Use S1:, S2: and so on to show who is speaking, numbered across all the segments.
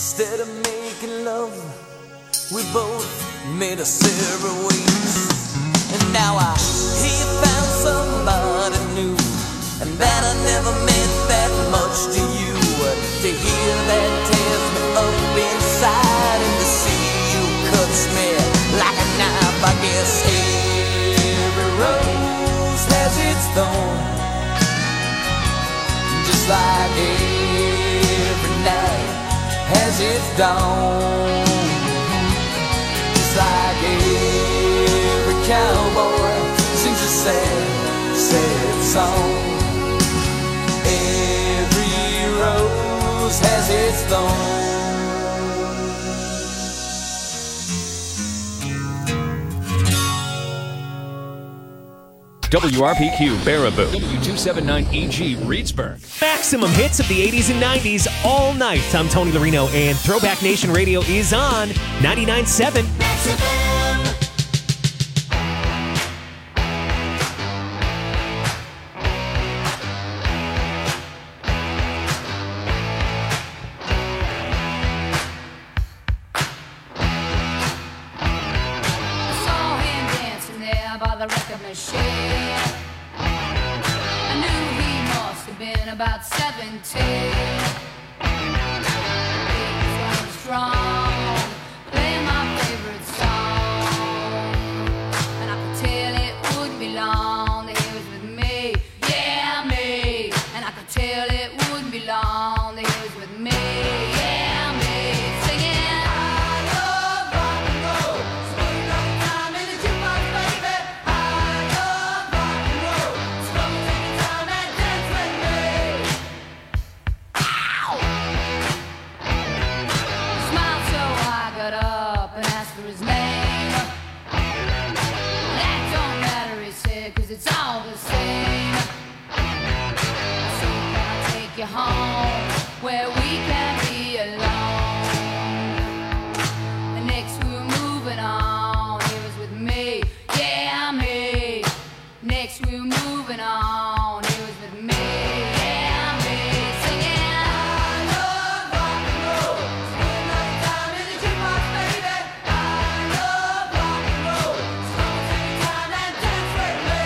S1: Instead of making love, we both made a separate ways. And now I hear you found somebody new, and that I never meant that much to you. To hear that tears me up inside, and to see you cuts me like a knife. I guess every rose has its thorn, just like every night has its dawn. Just like every cowboy sings a sad, sad song. Every rose has its thorn.
S2: WRPQ Baraboo, W279EG Reedsburg.
S3: Maximum hits of the 80s and 90s all night. I'm Tony Larino, and Throwback Nation Radio is on 99.7.
S4: About 17, he's strong, playing my favorite song, and I could tell it wouldn't be long that he was with me, yeah me, and I could tell it wouldn't be long that he was with me, yeah me, singing I love rock and roll, spending all the time in the jukebox, baby. I love rock and roll, so come and take your time and dance with me. It's all the same. So can I take you home where we can be alone? And next we're moving on. He was with me, yeah me. Next we're moving on. He was with me, yeah me. Singing I love rock and roll. Spending all the time in the jukebox, baby. I love rock and roll. So come and take your time and dance with me.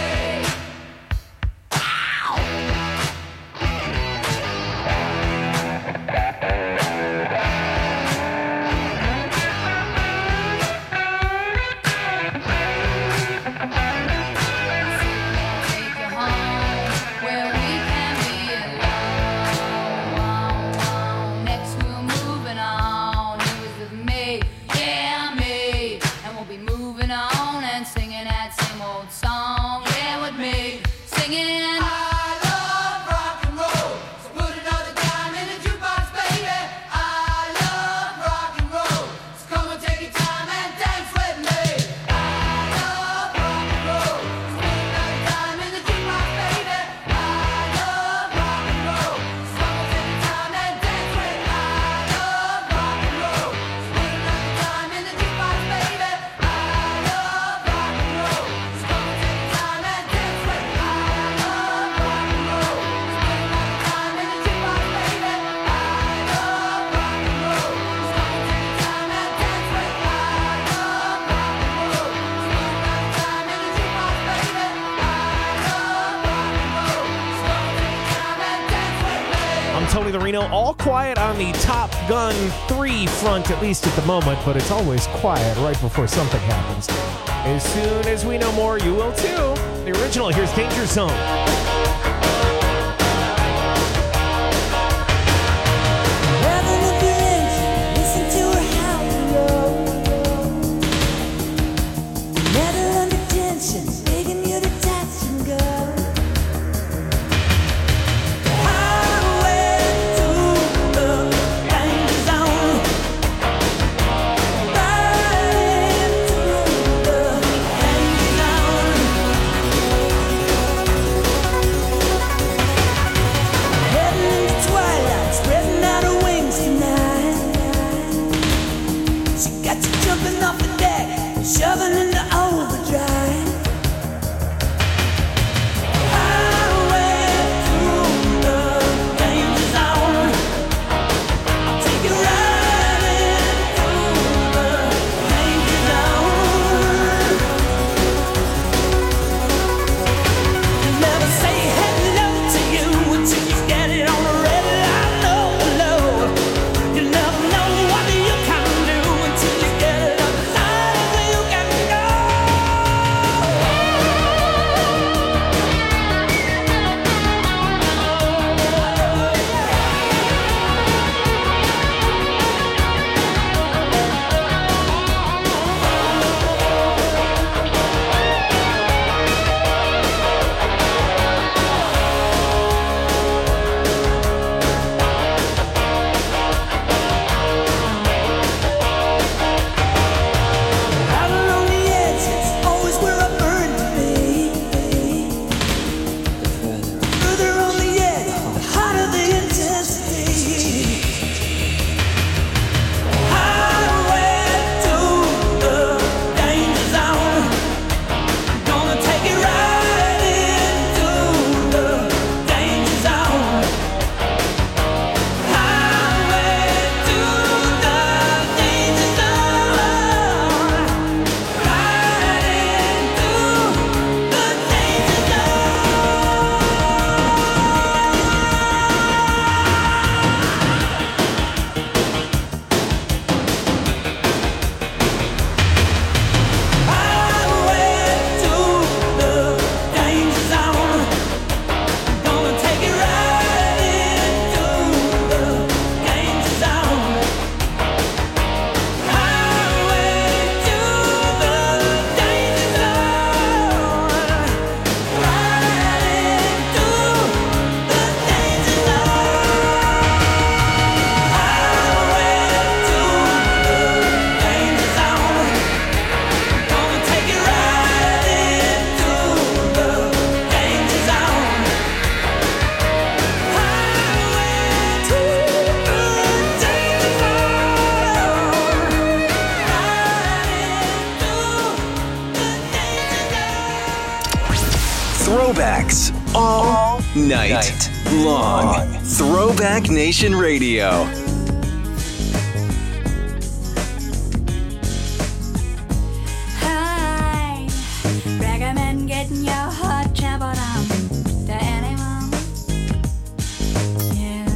S3: Tony Larino, all quiet on the Top Gun 3 front, at least at the moment, but it's always quiet right before something happens. As soon as we know more, you will too. The original, here's Danger Zone.
S5: Danger zone. Mix all night long. Throwback Nation Radio.
S6: I recommend getting your heart trampled on to anyone. Yeah.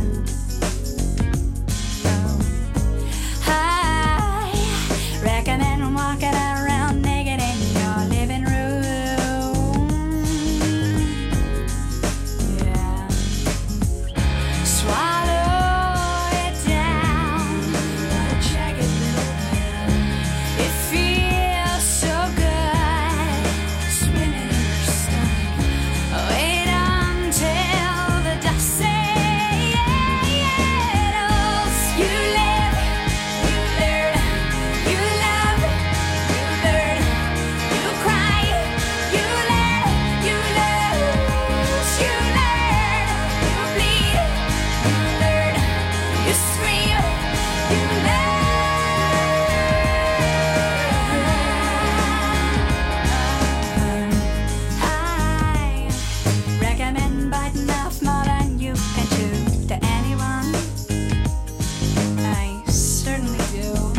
S6: I recommend walking around naked in your living room. Yeah. Swallow it down, like a jagged little pill. It feels so good, swimming in your stomach. Wait until the dust settles. You live, you learn, you love, you learn, you cry, you let, you lose, you learn, you bleed, you learn, you scream, you learn. I recommend biting off more than you can chew to anyone. I certainly do.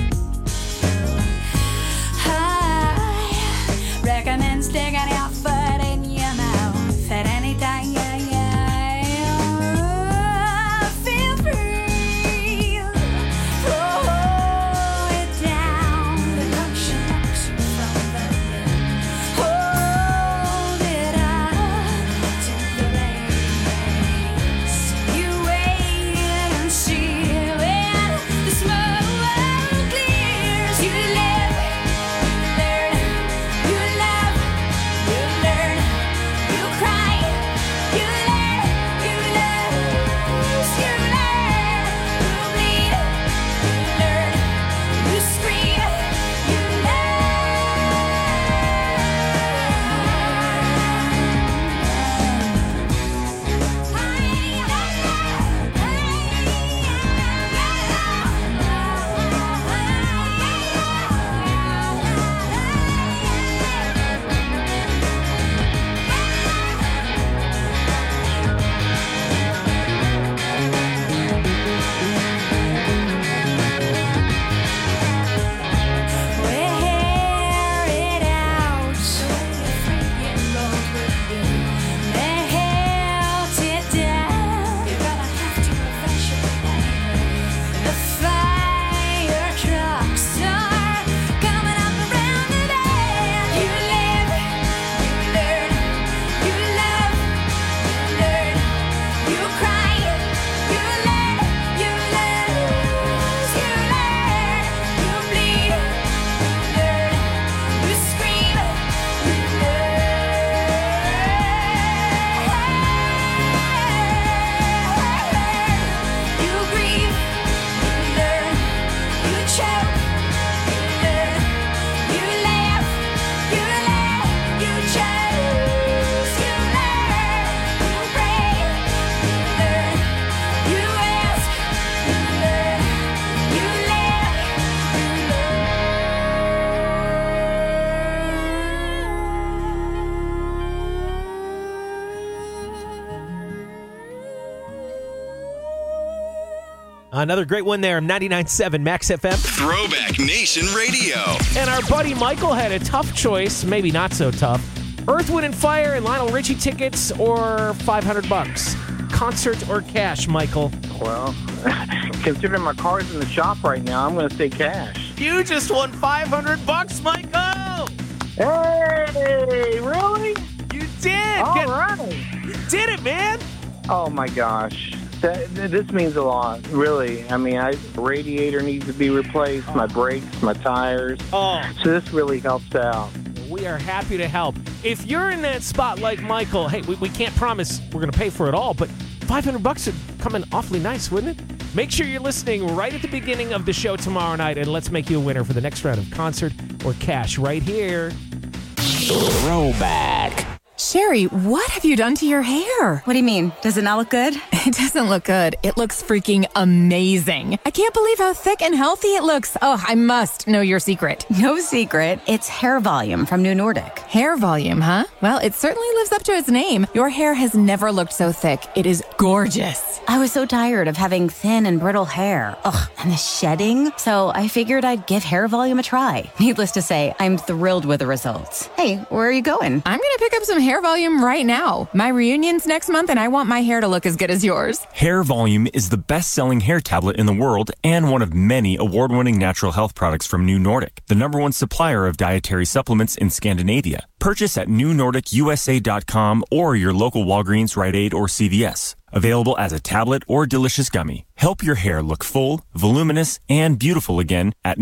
S6: I recommend sticking your foot in your mouth at any time. Feel free. Throw it down. The lotion knocks you from the lid. Hold it up to the rays. You wait and see when the smoke clears. You live, you learn, you love, you learn, you cry, you let, you lose, you learn, you bleed, you learn, you scream, you wear it out so you're free and roll with you. Melt it down. You're gonna have to eventually. The fire trucks are coming up around the bend. You live, you learn, you love, you learn, you cry, you let, you lose, you learn, you bleed, you learn, you scream, you learn, you grieve, you learn, you choke, you learn, you laugh, you laugh, you choose, you learn, you pray, you learn, you ask, you learn, you live,
S3: Another great one there, 99.7 Max FM.
S5: Throwback Nation Radio.
S3: And our buddy Michael had a tough choice, maybe not so tough. Earth, Wind & Fire and Lionel Richie tickets or $500? Concert or cash, Michael?
S7: Well, considering my car's in the shop right now, I'm going to say cash.
S3: You just won $500, Michael!
S7: Hey, really?
S3: You did!
S7: All right.
S3: You did it, man!
S7: Oh, my gosh. This means a lot, really. I mean, radiator needs to be replaced, my brakes, my tires.
S3: Oh.
S7: So this really helps out.
S3: We are happy to help. If you're in that spot like Michael, hey, we can't promise we're going to pay for it all, but $500 would come in awfully nice, wouldn't it? Make sure you're listening right at the beginning of the show tomorrow night, and let's make you a winner for the next round of concert or cash right here.
S8: Throwback. Sherry, what have you done to your hair?
S9: What do you mean? Does it not look good?
S8: It doesn't look good. It looks freaking amazing. I can't believe how thick and healthy it looks. Oh, I must know your secret.
S9: No secret. It's Hair Volume from New Nordic.
S8: Hair volume, huh? Well, it certainly lives up to its name. Your hair has never looked so thick. It is gorgeous.
S9: I was so tired of having thin and brittle hair. Ugh, and the shedding. So I figured I'd give Hair Volume a try. Needless to say, I'm thrilled with the results. Hey, where are you going?
S8: I'm going to pick up some Hair Volume right now. My reunion's next month, and I want my hair to look as good as yours.
S10: Hair Volume is the best-selling hair tablet in the world and one of many award-winning natural health products from New Nordic, the #1 supplier of dietary supplements in Scandinavia. Purchase at newnordicusa.com or your local Walgreens, Rite Aid, or CVS. Available as a tablet or delicious gummy. Help your hair look full, voluminous, and beautiful again at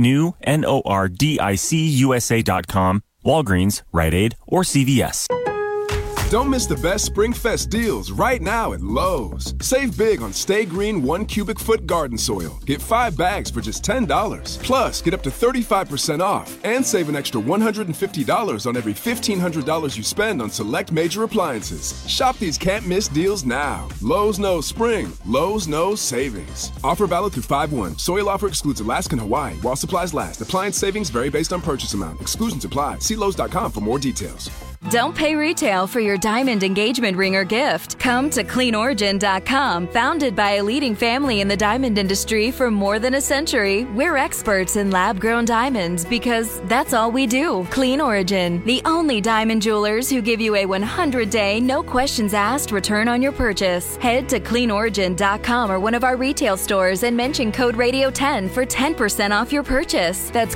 S10: newnordicusa.com, Walgreens, Rite Aid, or CVS.
S11: Don't miss the best Spring Fest deals right now at Lowe's. Save big on Stay Green 1 cubic foot garden soil. Get 5 bags for just $10. Plus, get up to 35% off and save an extra $150 on every $1,500 you spend on select major appliances. Shop these can't-miss deals now. Lowe's knows spring. Lowe's knows savings. Offer valid through 5/1. Soil offer excludes Alaska and Hawaii while supplies last. Appliance savings vary based on purchase amount. Exclusions apply. See Lowe's.com for more details.
S12: Don't pay retail for your diamond engagement ring or gift. Come to CleanOrigin.com. Founded by a leading family in the diamond industry for more than a century, we're experts in lab-grown diamonds because that's all we do. Clean Origin, the only diamond jewelers who give you a 100-day, no questions asked return on your purchase. Head to CleanOrigin.com or one of our retail stores and mention code Radio10 for 10% off your purchase. That's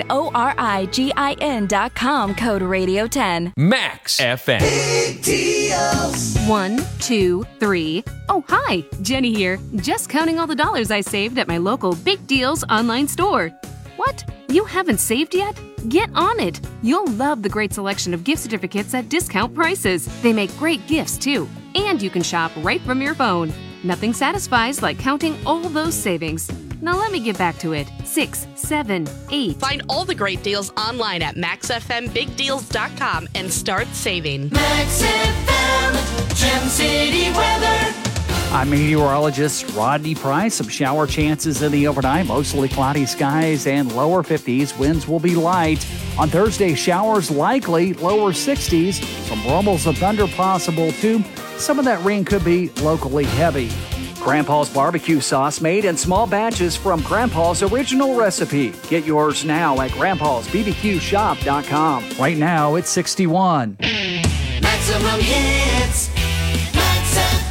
S12: CleanOrigin.com, code Radio10.
S2: Max FM.
S13: Big deals.
S14: 1, 2, 3. Oh, hi. Jenny here. Just counting all the dollars I saved at my local Big Deals online store. What? You haven't saved yet? Get on it. You'll love the great selection of gift certificates at discount prices. They make great gifts, too. And you can shop right from your phone. Nothing satisfies like counting all those savings. Now let me get back to it. 6, 7, 8.
S15: Find all the great deals online at MaxFMBigDeals.com and start saving.
S13: Max FM, Gem City weather.
S16: I'm meteorologist Rodney Price. Some shower chances in the overnight. Mostly cloudy skies and lower 50s. Winds will be light. On Thursday, showers likely, lower 60s. Some rumbles of thunder possible too. Some of that rain could be locally heavy. Grandpa's barbecue sauce made in small batches from Grandpa's original recipe. Get yours now at grandpa'sbbqshop.com. Right now, it's 61.
S13: Maximum hits. Max FM.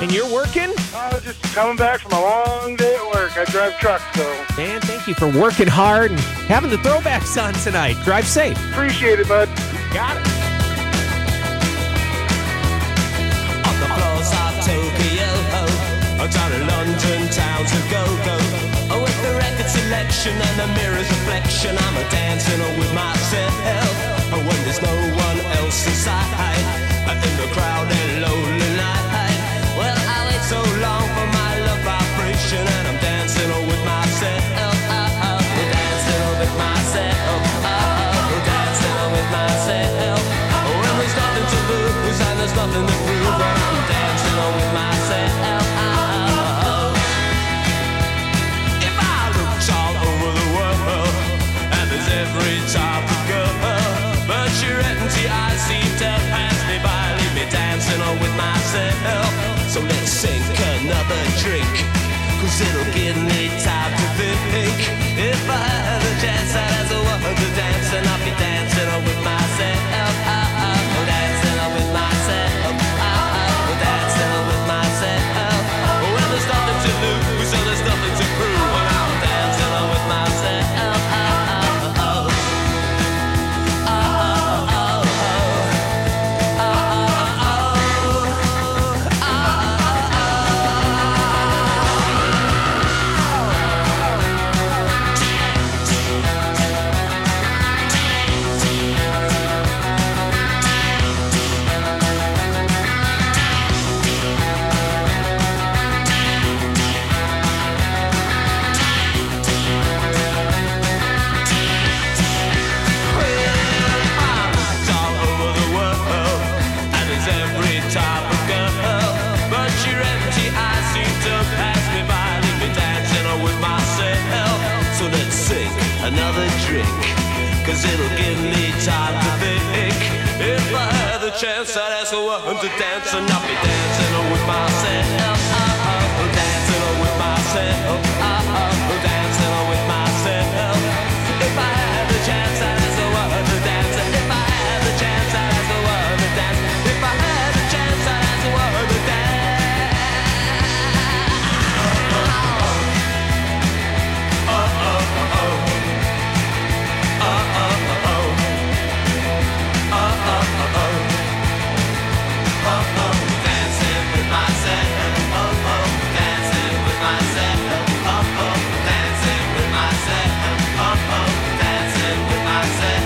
S3: And you're working?
S17: I was just coming back from a long day at work. I drive trucks, so.
S3: Man, thank you for working hard and having the throwbacks on tonight. Drive safe.
S17: Appreciate it, bud.
S3: Got it.
S1: On the floors of Tokyo, down in London town to go. With the record selection and the mirror's reflection, I'm dancing with myself. When there's no one else inside, in the crowded lonely night. Well, I wait so long for my love vibration, and I'm dancing with myself. Dancing with myself. Dancing with myself. When there's nothing to lose and there's nothing to prove, I'm dancing with myself. If I looked all over the world, and there's every type of girl, but your empty eyes seem to pass me by, leave me dancing with myself. So let's sink another drink, 'cause it'll give me time to think. If I had a chance, I'd as a woman to dance, and I'll be dancing with myself. Dancing with myself. Dancing with myself. When there's nothing to lose and there's nothing to prove, and I'm dancing with myself. Another drink, 'cause it'll give me time to think. If I had the chance, I'd ask a woman to dance, and I'll be dancing with myself. Dancing with myself. Dancing with myself. If I had the chance, I'd ask a woman to dance. If I had the chance, I'd ask a woman to dance. If I had the chance, I'd ask a woman to dance. Dancing with myself. Dancing with myself. Dancing with myself. Dancing with myself.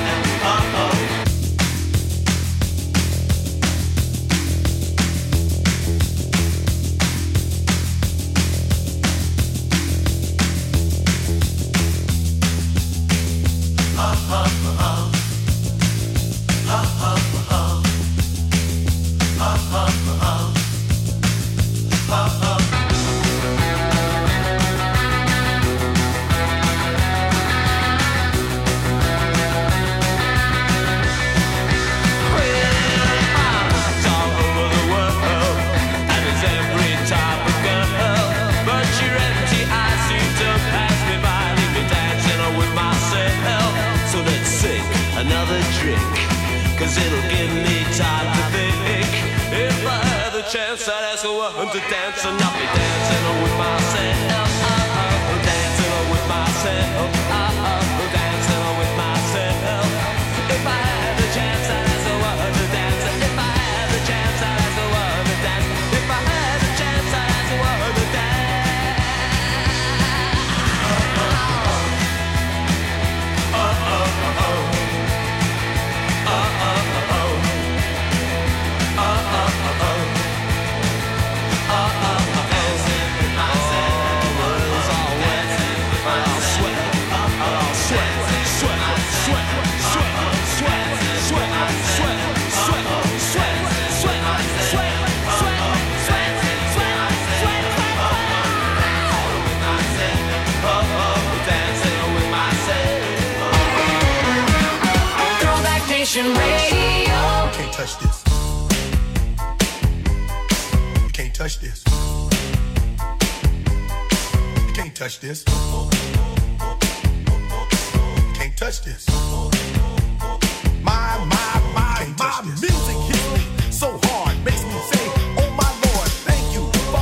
S1: Another drink, 'cause it'll give me time to think. If I had the chance, I'd ask a woman to dance, and I'll be dancing with myself. Dancing with myself. Dancing with myself. If I had the chance, I'd ask a woman to dance. If I had the chance, I'd ask a woman to dance. If I had the chance, I'd ask a woman to dance.
S13: Radio.
S18: You can't touch this. You can't touch this. You can't touch this. You can't touch this. My music hits me so hard, makes me say, oh my Lord, thank you for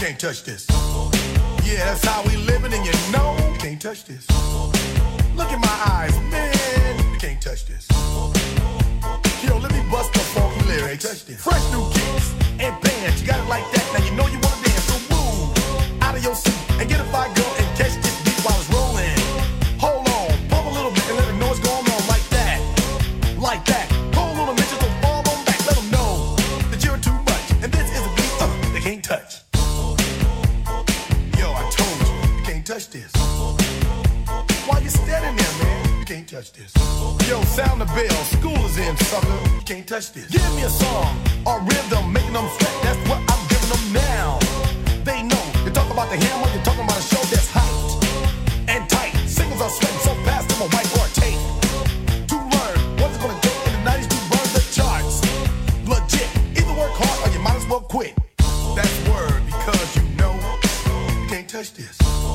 S18: can't touch this. Yeah, that's how we living, and you know you can't touch this. Look in my eyes, man, you can't touch this. Yo, let me bust the funky lyrics. Fresh new kicks and bands, you got it like that. Now you know you wanna dance, so move out of your seat and get a fire girl and catch this beat while it's rolling. Hold on, pump a little bit and let them know what's going on like that, like that. Hold on a minute, just don't fall on back. Let them know that you're too much, and this is a beat they can't touch. Yo, I told you can't touch this. Why you standing there, man? You can't touch this. Yo, sound the bell, school is in, sucker. You can't touch this. Give me a song or rhythm, making them sweat. That's what I'm giving them now. They know. You talk about the hammer, you're talking about a show that's hyped and tight. Singles are sweating so fast, them a whiteboard tape. To learn what's it gonna take in the 90s to burn the charts. Legit. Either work hard or you might as well quit. That's word because you know you can't touch this.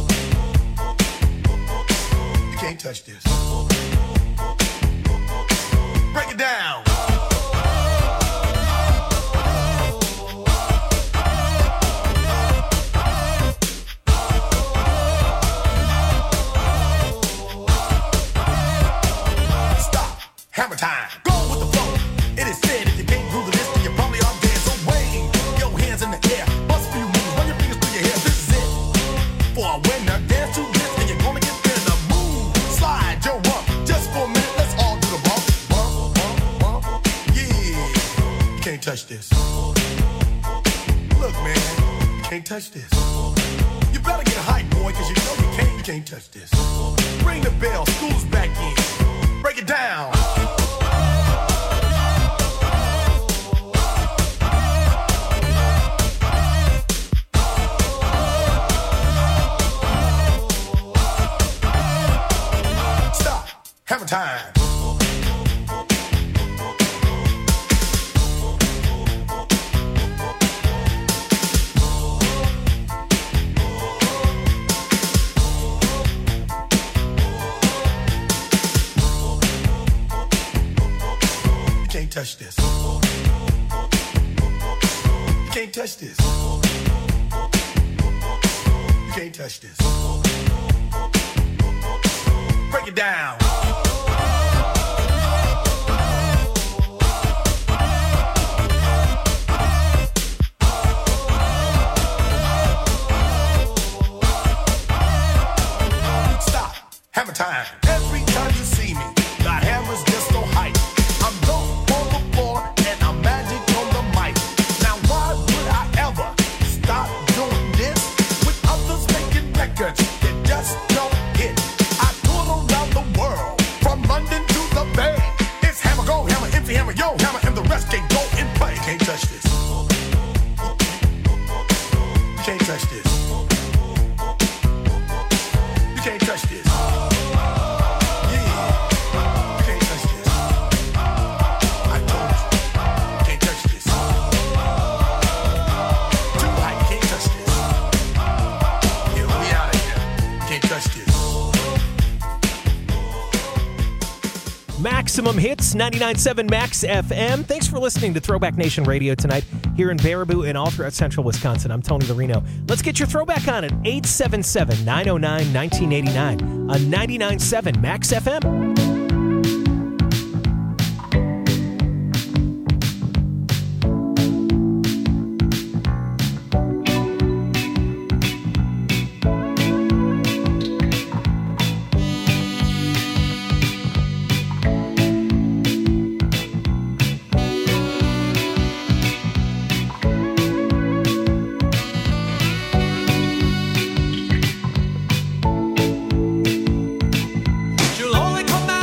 S18: You can't touch this. Break it down. Stop. Hammer time. Go with the flow. It is said if you can't groove the list, then you probably are dead. So wave your hands in the air. Bust a few moves. Run your fingers through your hair. This is it. For a winner, dance to this, and you're gonna get in the move. Slide your rump. Just for a minute, let's all do the bump. Bump, bump, bump. Yeah. You can't touch this. Look, man. You can't touch this. You better get hype, boy, cause you know you can't touch this. Ring the bell. School's back in. Break it down. Stop. Hammer time. You can't touch this. You can't touch this. You can't touch this. Break it down. Stop. Hammer time. Every time you see me, the hammer's just so hype. I'm dope on the floor and I'm magic on the mic. Now why would I ever stop doing this with others making records that just don't hit? I tour around the world, from London to the Bay. It's hammer, go hammer, empty hammer, yo hammer, and the rest can go and play. Can't touch this. You can't touch this. You can't touch this.
S3: Maximum Hits, 99.7 Max FM. Thanks for listening to Throwback Nation Radio tonight here in Baraboo and all throughout central Wisconsin. I'm Tony Larino. Let's get your throwback on at 877-909-1989 on 99.7 Max FM.
S13: You'll only come back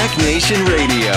S5: Throwback Nation Radio.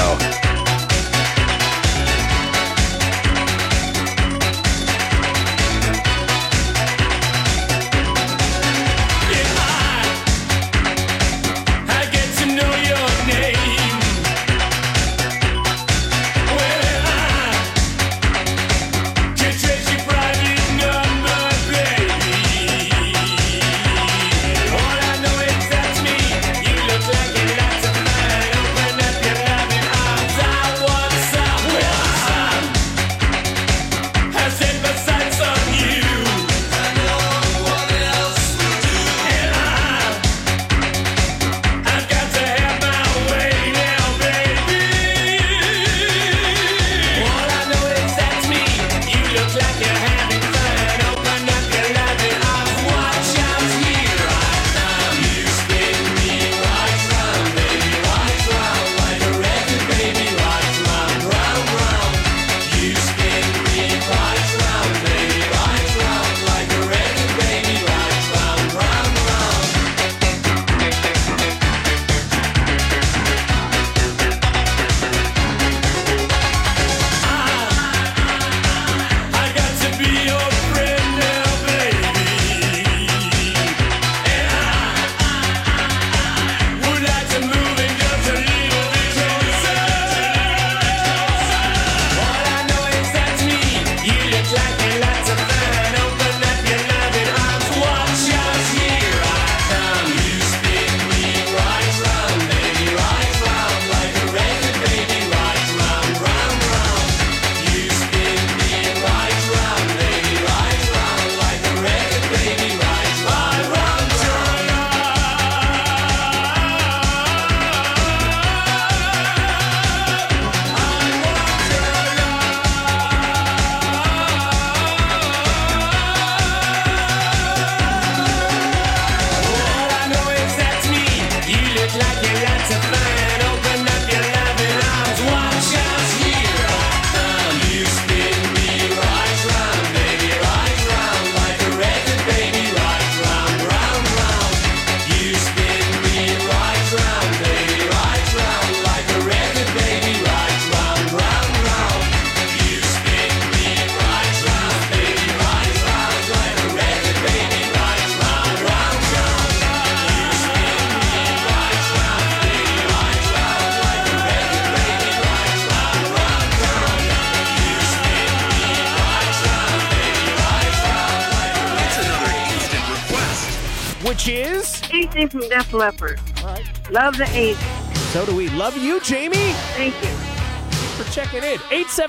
S3: Which is?
S19: Anything from Def Leppard. Love the 80s.
S3: So do we. Love you, Jamie.
S19: Thank you.
S3: Thanks for checking in.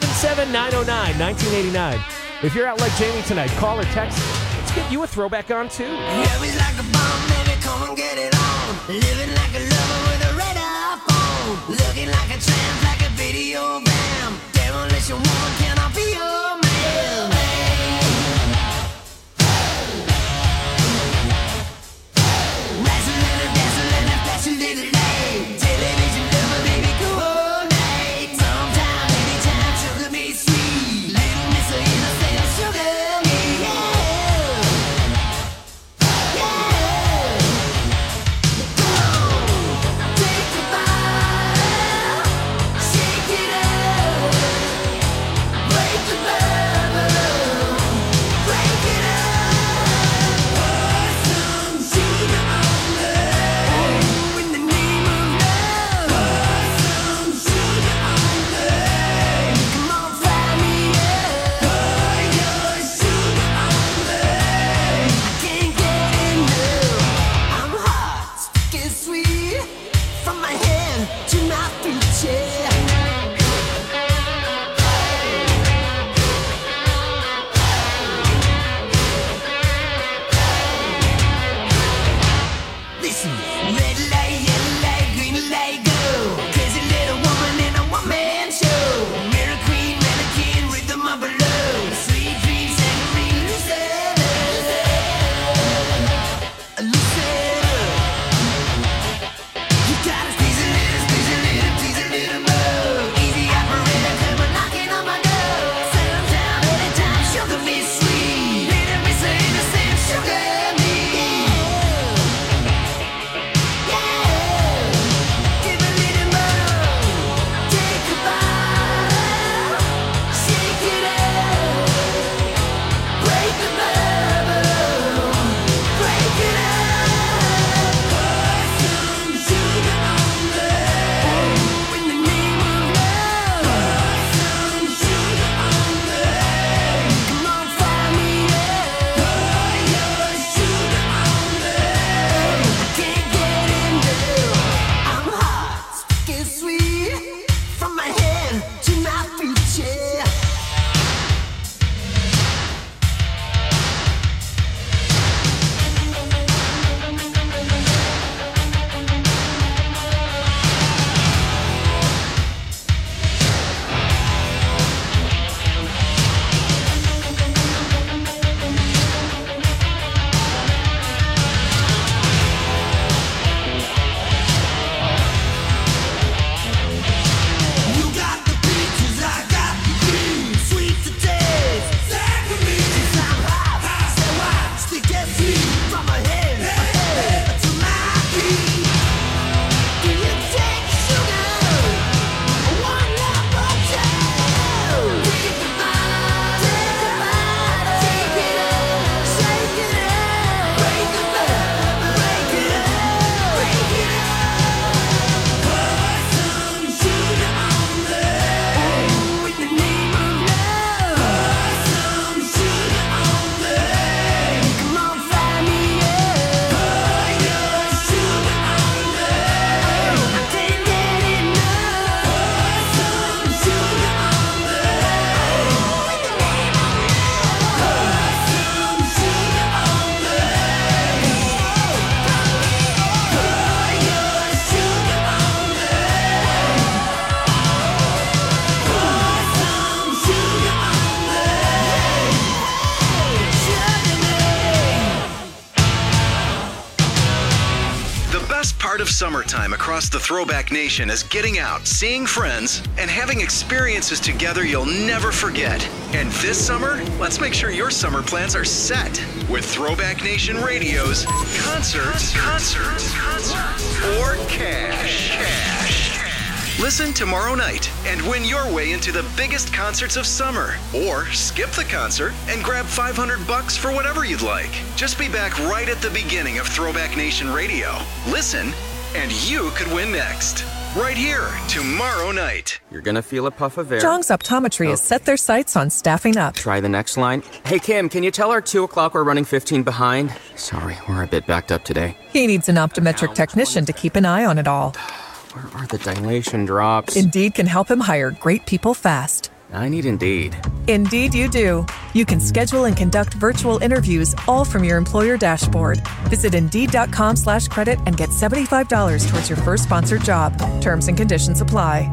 S3: 877-909-1989. If you're out like Jamie tonight, call or text. Let's get you a throwback on, too.
S13: Love is like a bomb, baby, come and get it on. Living like a lover with a red iPhone. Looking like a tramp, like a video bam. Demolition woman, can I be your man? Television lover, baby, coordinate. Sometime, anytime, sugar me sweet. Little miss of innocent, sugar me, yeah. Come on, take the fire, shake it up, break the bubble, break it up. Pour some sugar on me. In the name of love, pour some sugar on me. Come on, fry me up. Pour your sugar on me. I can't get enough. I'm hot, sticky sweet, from my head to my feet, yeah. Listen, red light, yellow light, green light, go. Crazy little woman in a one-man show. Mirror queen, mannequin, rhythm of a love. Sweet dreams, angry, loosen up. Loosen up. You gotta squeeze a little, tease a little more. Easy operator, come on knocking on my door. Sometime, anytime, sugar me sweet. Little miss of innocent, sugar me. Yeah.
S5: best part of summertime across the Throwback Nation is getting out, seeing friends, and having experiences together you'll never forget. And this summer, let's make sure your summer plans are set with Throwback Nation Radio's Concerts or Cash. Listen tomorrow night and win your way into the biggest concerts of summer. Or skip the concert and grab $500 for whatever you'd like. Just be back right at the beginning of Throwback Nation Radio. Listen, and you could win next. Right here, tomorrow night.
S20: You're gonna feel a puff of air.
S21: Jong's Optometry has set their sights on staffing up.
S20: Try the next line. Hey, Kim, can you tell our 2 o'clock we're running 15 behind? Sorry, we're a bit backed up today.
S21: He needs an optometric technician to keep an eye on it all.
S20: Where are the dilation drops?
S21: Indeed can help him hire great people fast.
S20: I need Indeed.
S21: Indeed you do. You can schedule and conduct virtual interviews all from your employer dashboard. Visit Indeed.com/credit and get $75 towards your first sponsored job. Terms and conditions apply.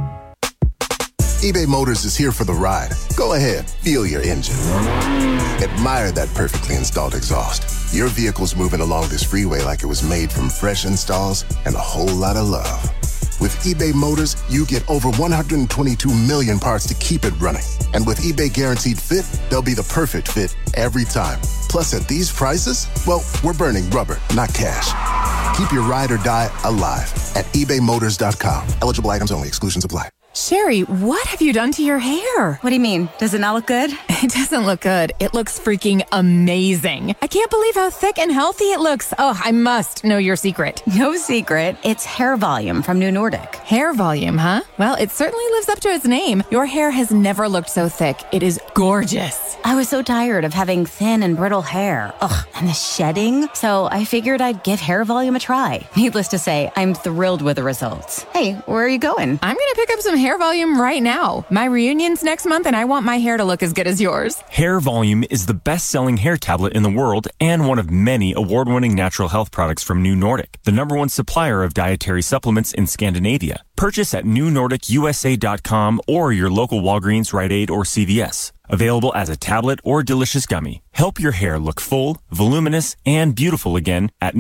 S22: eBay Motors is here for the ride. Go ahead, feel your engine. Admire that perfectly installed exhaust. Your vehicle's moving along this freeway like it was made from fresh installs and a whole lot of love. With eBay Motors, you get over 122 million parts to keep it running. And with eBay Guaranteed Fit, they'll be the perfect fit every time. Plus, at these prices, well, we're burning rubber, not cash. Keep your ride or die alive at ebaymotors.com. Eligible items only. Exclusions apply.
S8: Sherry, what have you done to your hair?
S9: What do you mean? Does it not look good?
S8: It doesn't look good. It looks freaking amazing. I can't believe how thick and healthy it looks. Oh, I must know your secret.
S9: No secret. It's Hair Volume from New Nordic.
S8: Hair volume, huh? Well, it certainly lives up to its name. Your hair has never looked so thick. It is gorgeous.
S9: I was so tired of having thin and brittle hair. Ugh, and the shedding. So I figured I'd give Hair Volume a try. Needless to say, I'm thrilled with the results. Hey, where are you going?
S8: I'm going to pick up some Hair Volume right now. My reunion's next month and I want my hair to look as good as yours.
S10: Hair Volume is the best-selling hair tablet in the world and one of many award-winning natural health products from New Nordic, the #1 supplier of dietary supplements in Scandinavia. Purchase at newnordicusa.com or your local Walgreens, Rite Aid, or CVS. Available as a tablet or delicious gummy. Help your hair look full, voluminous, and beautiful again at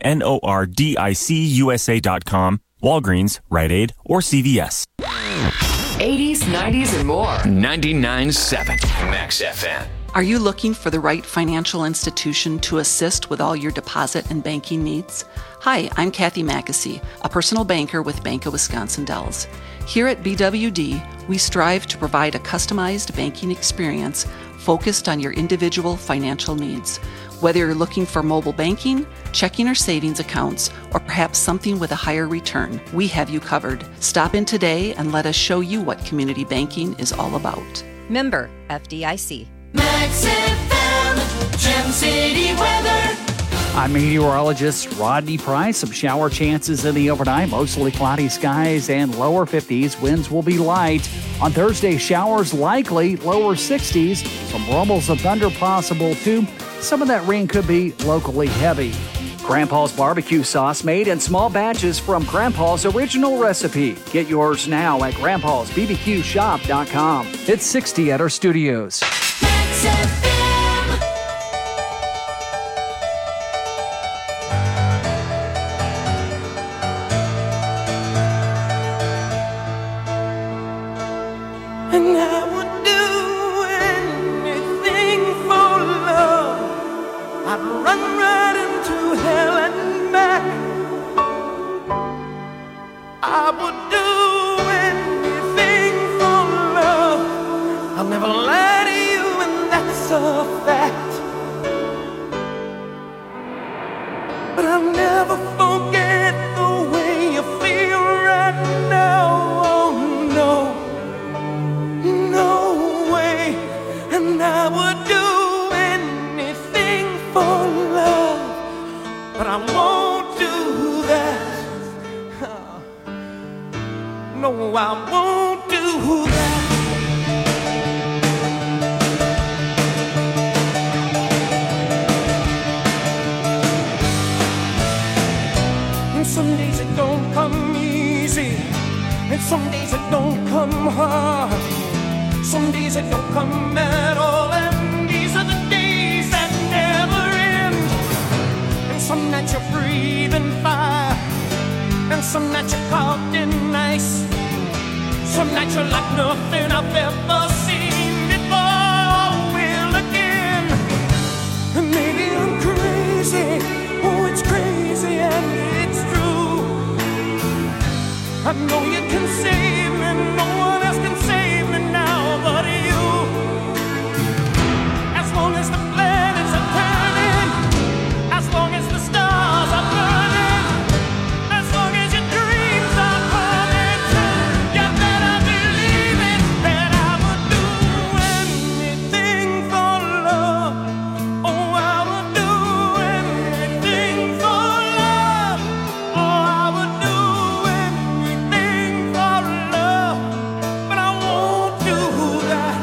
S10: newnordicusa.com, Walgreens, Rite Aid, or CVS.
S2: 80s, 90s, and more. 99.7 Max FM.
S23: Are you looking for the right financial institution to assist with all your deposit and banking needs? Hi, I'm Kathy Mackesy, a personal banker with Bank of Wisconsin Dells. Here at BWD, we strive to provide a customized banking experience focused on your individual financial needs. Whether you're looking for mobile banking, checking or savings accounts, or perhaps something with a higher return, we have you covered. Stop in today and let us show you what community banking is all about.
S24: Member FDIC.
S13: Max FM, Gem City weather.
S16: I'm meteorologist Rodney Price. Some shower chances in the overnight, mostly cloudy skies and lower 50s. Winds will be light. On Thursday, showers likely, lower 60s. Some rumbles of thunder possible too. Some of that rain could be locally heavy. Grandpa's barbecue sauce made in small batches from Grandpa's original recipe. Get yours now at grandpa'sbbqshop.com. It's 60 at our studios.
S13: Max FM. And I would do anything for love. I'd run right into hell and back. I would do anything for love. I'll never lie to you, and that's a fact. But I'll never forget the way you feel right now. Oh no. No way, and I would do anything for love, but I won't do that. No, I won't do that. And some days it don't come easy, and some days it don't come hard. Some days it don't come at all, and these are the days that never end. And some nights you're breathing fire,
S1: Some nights you're cold and nice. Some nights you're like nothing I've ever seen before. Well, again, maybe I'm crazy. Oh, it's crazy and it's true. I know you can save me. No one else can save me now but you. As long as the planets are turning, as long as the stars are burning, as long as your dreams are coming true, you better believe it, that I would do anything for love. Oh, I would do anything for love. Oh, I would do anything for love. But I won't do that.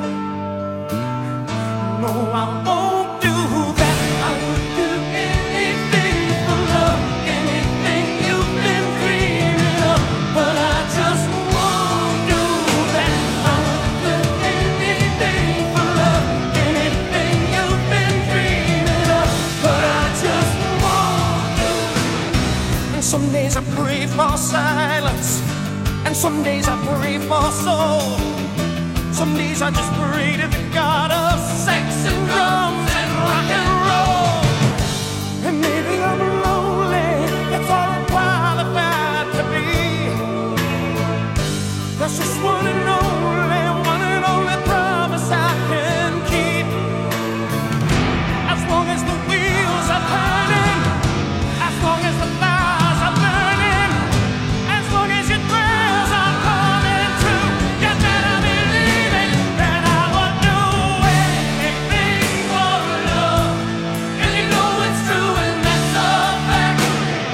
S1: No, I won't do that. I would do anything for love, anything you've been dreaming of. But I just won't do that. I would do anything for love, anything you've been dreaming of. But I just won't do it. And some days I pray for silence, and some days I pray for soul. Some days I just pray to the God of sex and drums and rock and roll. And maybe I'm lonely, that's all I'm qualified to be. That's just one and only promise I can keep. As long as the wheels are turning, as long as the fires are burning, as long as your prayers are coming true, you better believe it, that I would do anything for love. And you know it's true, and that's a fact.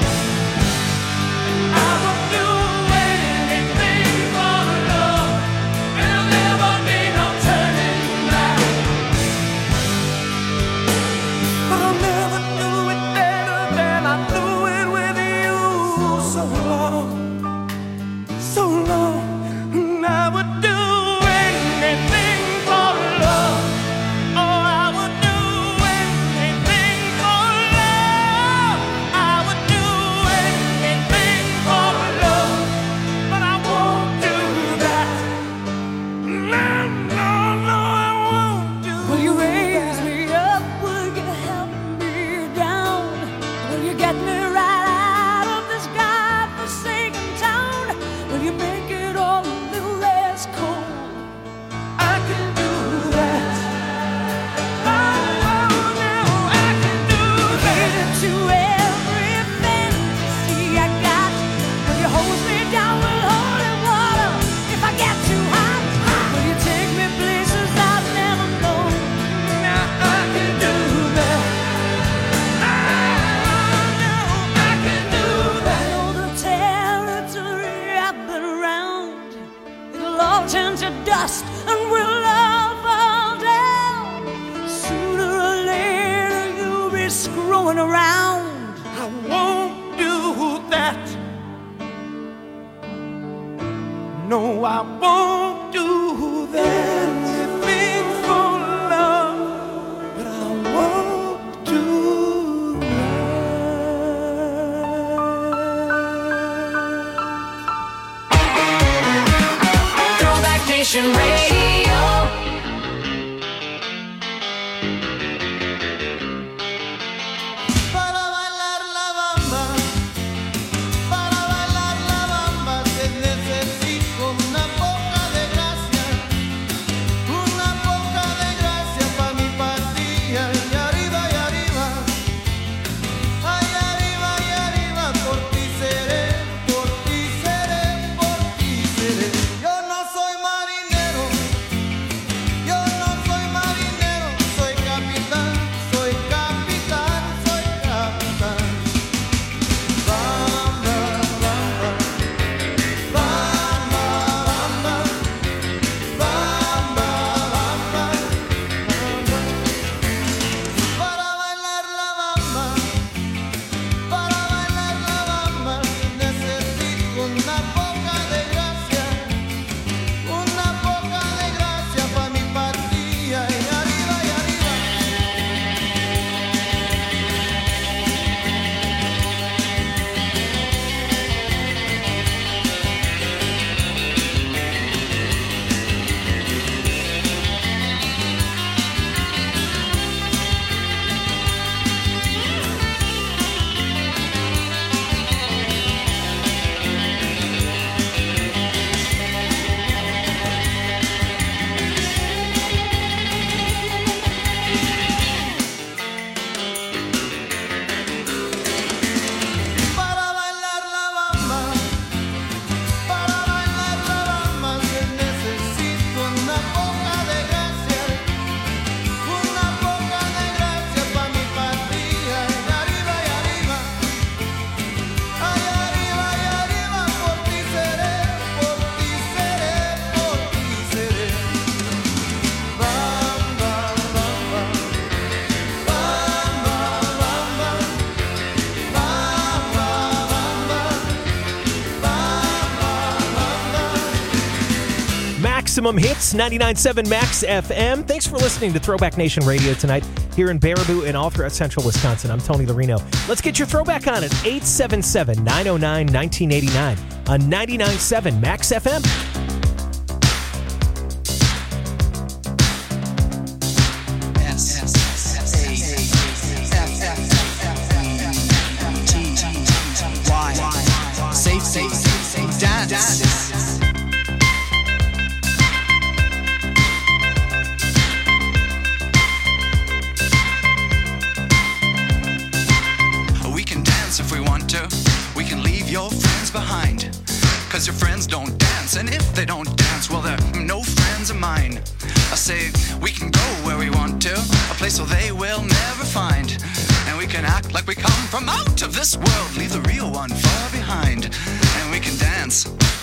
S1: I would do anything for love, and there'll never be no turning back. But I'll never do it better than I do it with you. So long, and I would do anything for love. Oh, I would do anything for love. I would do anything for love, but I won't do that. No, I won't do that. Will you raise me up? Will you help me down? Will you get me right out of this godforsaken town? Will you make it all a little less cold? I can do that. Oh, no, I can do that. To every fantasy I got, will you hold me down with holy water if I get too hot? Will you take me places I've never known? Now I can do that. No, I can do that. I know the territory I've been around. It'll all turn to dust and we'll all fall down. Sooner or later you'll be screwing around. I won't do that. No, I won't do that. Anything for love, but I won't do
S13: Throwback Nation Radio.
S1: Para bailar la bamba, se necesita una poca de gracia para mi partida. Y arriba, por ti seré. Yo no soy marinero,
S3: Maximum Hits, 99.7 Max FM. Thanks for listening to Throwback Nation Radio tonight here in Baraboo and all throughout central Wisconsin. I'm Tony Larino. Let's get your throwback on at 877-909-1989 on 99.7 Max FM.
S13: Safe, dance.
S4: We can dance if we want to. We can leave your friends behind. Cause your friends don't dance, and if they don't dance, well, they're no friends of mine. I say we can go where we want to, a place where they will never find. And we can act like we come from out of this world, leave the real one far behind. And we can dance.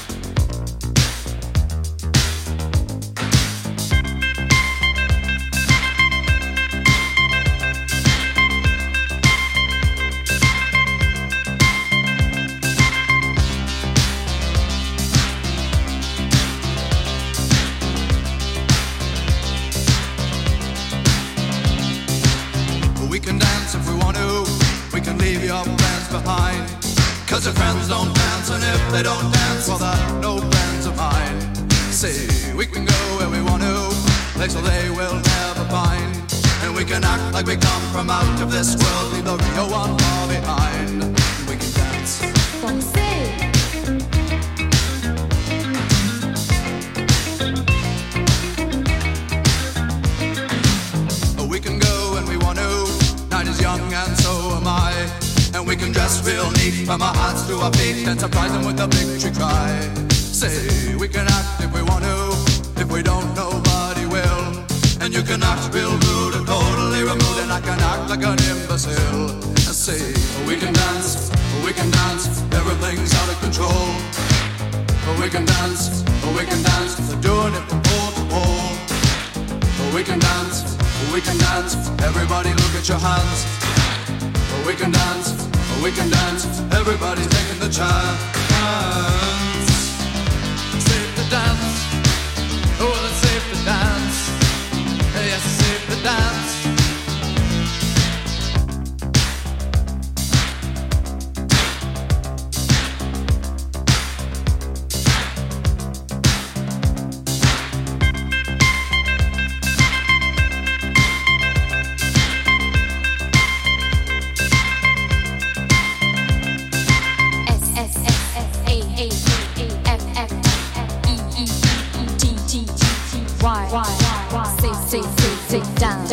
S4: We can dance if we want to. We can leave your friends behind. Cause your friends don't dance, and if they don't dance, well, they're no friends of mine. See, we can go where we want to, place where they will never find. And we can act like we come from out of this world, leave the real one far behind. We can dance. We can go when we want to. Night is young and so am I. And we can dress real neat from our hearts to our feet and surprise them with a victory cry. Say, we can act if we want to. If we don't, nobody will. And you can act real rude and totally removed, and I can act like an imbecile. And say, we can dance, everything's out of control. We can dance, they're doing it from pole to pole. We can dance, everybody look at your hands. We can dance, everybody's taking the chance. Safe to dance, oh, it's safe to dance. Yes, it's safe to dance.
S13: Say, down.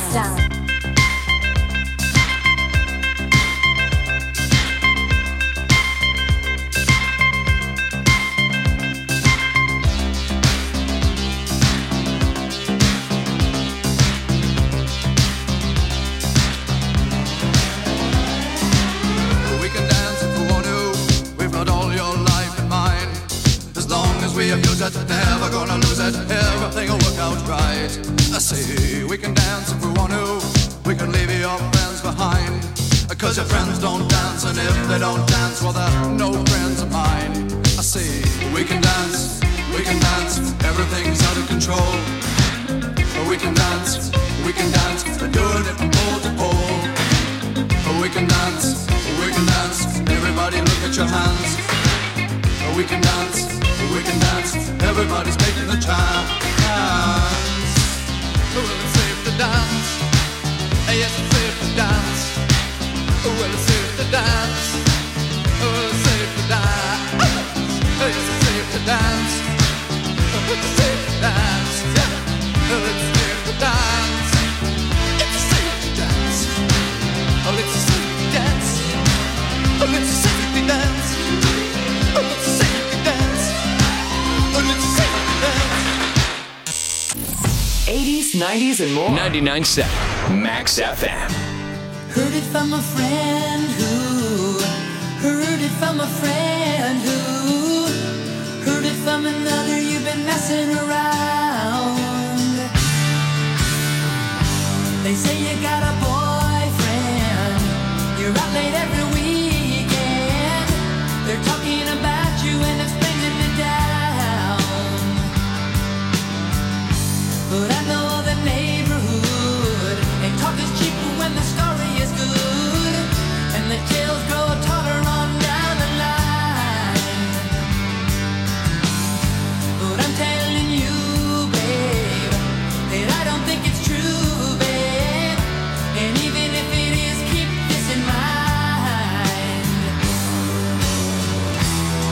S4: We can dance if we want to. We've got all your life in mind. As long as we abuse it, never gonna lose it. Everything will work out right. I say we can dance if we want to. We can leave your friends behind. Cause your friends don't dance, and if they don't dance, well, they're no friends of mine. I say we can dance, everything's out of control. We can dance, they're doing it from pole to pole. We can dance, everybody look at your hands. We can dance, everybody's taking the chance. Well, it's safe to dance. Yes, it's safe to dance. Well, it's safe to dance. Well, it's safe to dance. Yes, it's safe to dance. It's safe to dance. Yeah. Well, it's safe to dance. It's safe to dance. Oh, it's safe to dance. Oh, it's safe to dance. Oh, it's safe to dance. Oh, it's safe to dance.
S2: 80s, 90s, and more. 99.7 Max FM.
S13: Heard it from a friend who heard it from a friend who heard it from another. You've been messing around. They say you got a boyfriend. You're out late every weekend. They're talking about you and it's bringing me down.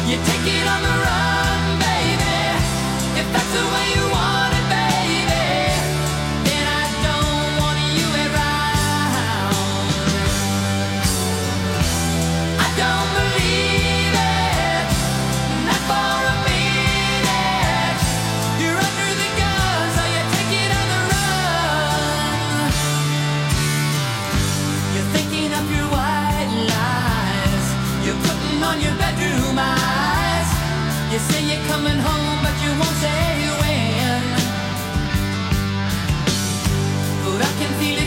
S13: You take it on the run, baby. If that's the way you want it, baby, then I don't want you around. I don't believe it, not for a minute. You're under the gun, so you take it on the run. You're thinking of your white lies. You're putting on your bedroom eyes. You say you're coming home, but you won't say when. But I can feel it